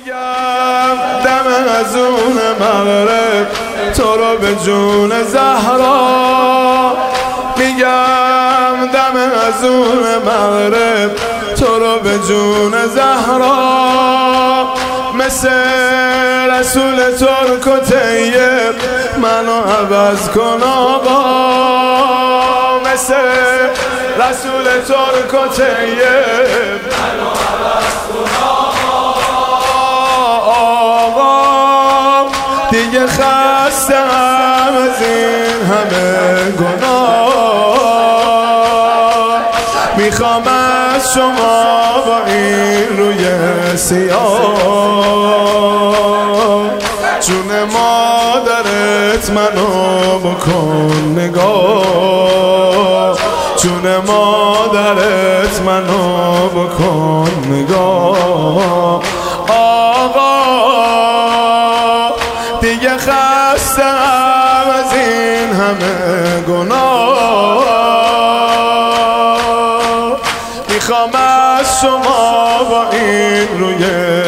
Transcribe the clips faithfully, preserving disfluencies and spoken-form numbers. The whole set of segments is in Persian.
میگم دم از اون مغرب تو رو به جون زهرا، میگم دم از اون مغرب تو رو به جون زهرا، مثل رسول ترک و طیب منو عوض کن آقا، مثل رسول ترک و طیب منو عوض کن آقا. دیگه خستم از این همه گناه، میخوام از شما با این روی سیاه، جون مادرت منو بکن نگاه، جون مادرت منو بکن نگاه آقا. دیگه خستم از این همه گناه، میخوام از شما با این روی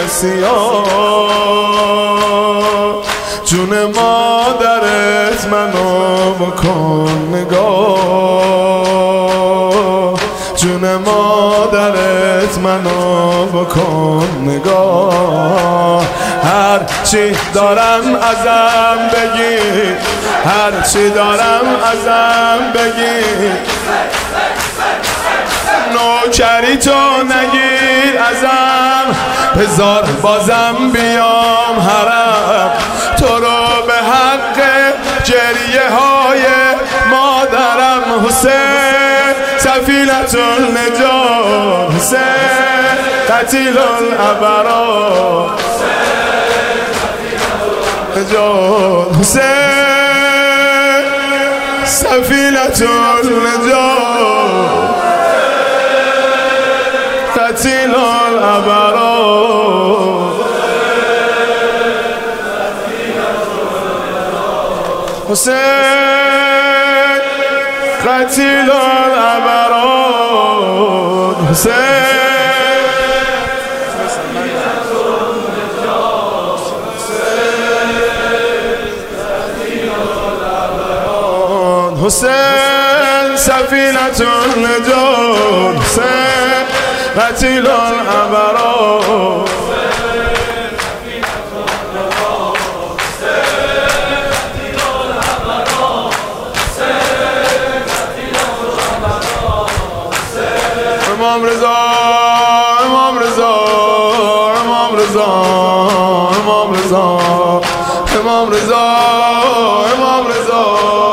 سیاه، جون مادرت منو بکن نگاه، جون مادرت منو بکن نگاه. هر چی دارم ازم بگی، هر چی دارم ازم بگی، نوکری تو نگیر ازم، بذار بازم بیام حرم، تو رو به حق گریه های مادرم حسین سفینة النجات، حسین قتیل الابرار، نجات حسین سفینة النجات، قتیل الابرار، حسین قتیل الابرار، حسین حسین سفینة النجات، حسین قتیل الابرار، امام رضا امام رضا امام رضا امام رضا امام رضا امام رضا